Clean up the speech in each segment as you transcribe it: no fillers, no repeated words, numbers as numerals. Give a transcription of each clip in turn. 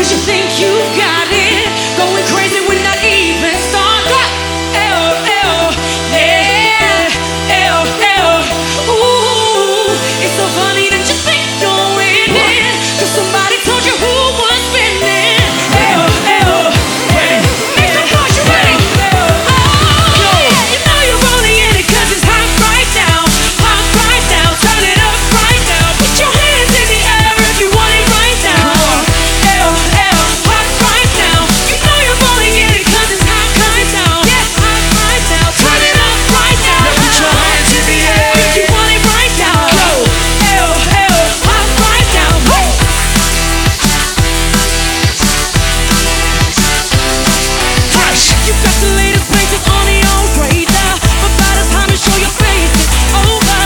'cause you think you got it. Going crazy when not even start. Yeah, ooh, it's so funny that you think you're winning, 'cause somebody told you who was winning. Make some noise, you ready? You know you're only in it 'cause it's hot right now. Hot right now, turn it up right now. Put your hands in the air if you want it right now. Hot right now. You know you're only in it 'cause it's hot right now. Yeah, hot right now, turn it up right now. Put your hands in the air if you want it right now. Hot right now. Fresh. You got the latest places on your radar, but by the time you show your face, it's over.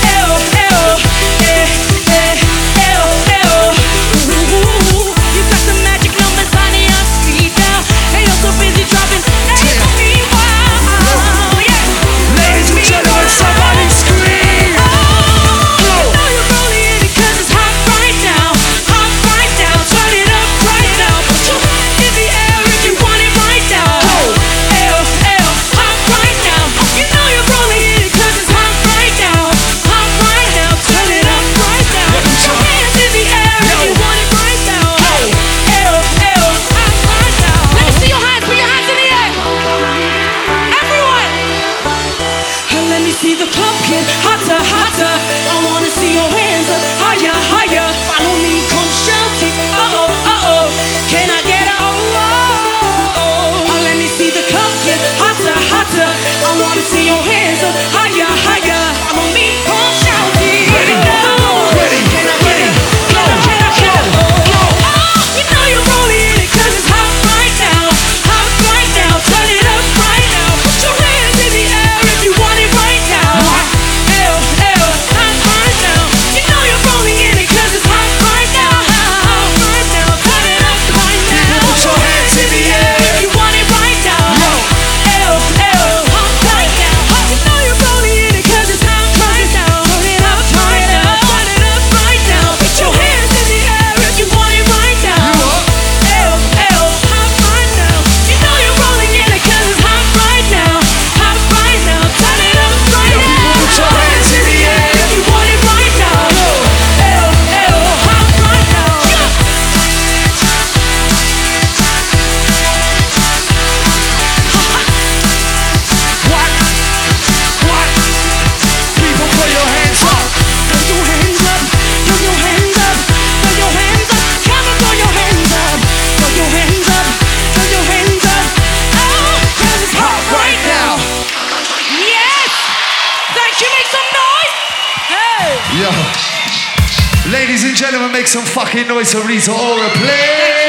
Ooh, you got the magic numbers on your speed dial. They are so busy dropping. Meanwhile, yeah. Ladies and gentlemen, somebody scream. You know you're rolling in it 'cause it's hot right now. Hot right now, turn it up right now. Put your hands in the air if you want it right now. Hot right now. You know you're rolling in it 'cause it's hot right now. Hot right now, turn it up right now. Put your hands in the air if you want it right now. Hot right now. Let me see your hands. Put your hands in the air. Everyone. Let me see the pumpkin, hotter, hotter. I wanna see your hands up, higher, higher. Follow me, come shouting. Uh-oh. Can I get a oh? Let me see the pumpkin, hotter, hotter. I wanna see your hands up, higher, higher. Follow me, come shouting. Ready, ready, Can I get a go, you know you're rolling in it 'cause it's hot right now. Hot right now, turn it up right now. Put your hands in the air if you want it right now. Hot right now. You know you're rolling in it 'cause it's hot right now. Hot right now, turn it up right now. Put your hands in the air if you want it right now. Hot right now. You know you're rolling in it 'cause it's hot right now. Turn it up right now. Turn it up right now. Put your hands in the air if you want it right now. Hot right now. You know you're rolling in it 'cause it's hot right now. Hot right now. Turn it up right now. Put your hands in the air if you want it right now. Hot right now. What? People, put your hands up. Throw your hands up, throw your hands up, throw your hands up, come on, throw your hands up, throw your hands up, throw your hands up. Oh, 'cause it's hot right now. Yes! Thank you, make some noise! Hey! Yo. Ladies and gentlemen, make some fucking noise for Rita Ora, please.